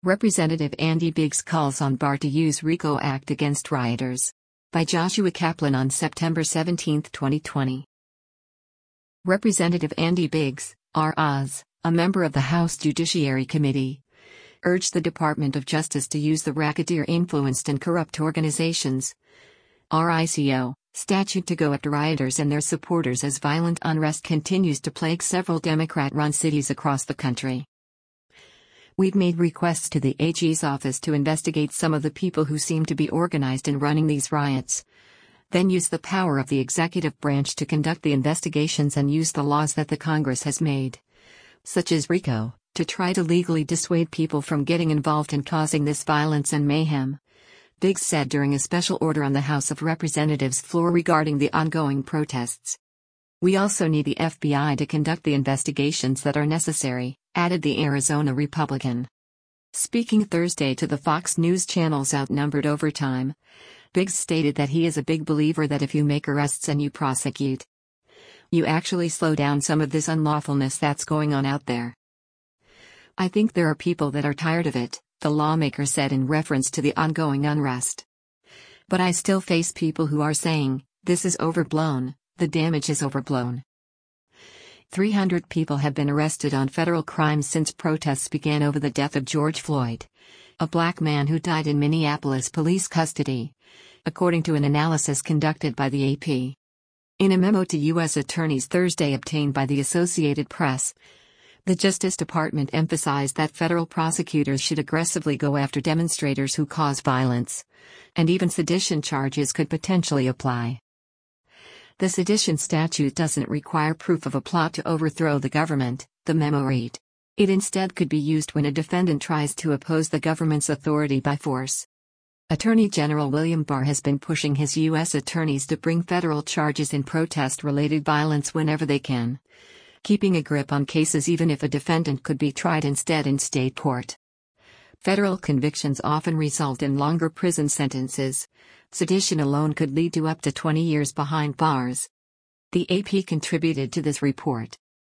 Representative Andy Biggs calls on Barr to use RICO Act against rioters. By Joshua Kaplan on September 17, 2020. Representative Andy Biggs, R.Oz., a member of the House Judiciary Committee, urged the Department of Justice to use the racketeer-influenced and corrupt organizations RICO statute to go after rioters and their supporters as violent unrest continues to plague several Democrat-run cities across the country. We've made requests to the AG's office to investigate some of the people who seem to be organized in running these riots. Then use the power of the executive branch to conduct the investigations and use the laws that the Congress has made, such as RICO, to try to legally dissuade people from getting involved in causing this violence and mayhem, Biggs said during a special order on the House of Representatives floor regarding the ongoing protests. We also need the FBI to conduct the investigations that are necessary, added the Arizona Republican. Speaking Thursday to the Fox News Channel's Outnumbered Overtime, Biggs stated that he is a big believer that if you make arrests and you prosecute, you actually slow down some of this unlawfulness that's going on out there. I think there are people that are tired of it, the lawmaker said in reference to the ongoing unrest. But I still face people who are saying, this is overblown, the damage is overblown. 300 people have been arrested on federal crimes since protests began over the death of George Floyd, a black man who died in Minneapolis police custody, according to an analysis conducted by the AP. In a memo to U.S. attorneys Thursday obtained by the Associated Press, the Justice Department emphasized that federal prosecutors should aggressively go after demonstrators who cause violence, and even sedition charges could potentially apply. The sedition statute doesn't require proof of a plot to overthrow the government, the memo read. It instead could be used when a defendant tries to oppose the government's authority by force. Attorney General William Barr has been pushing his U.S. attorneys to bring federal charges in protest-related violence whenever they can, keeping a grip on cases even if a defendant could be tried instead in state court. Federal convictions often result in longer prison sentences. Sedition alone could lead to up to 20 years behind bars. The AP contributed to this report.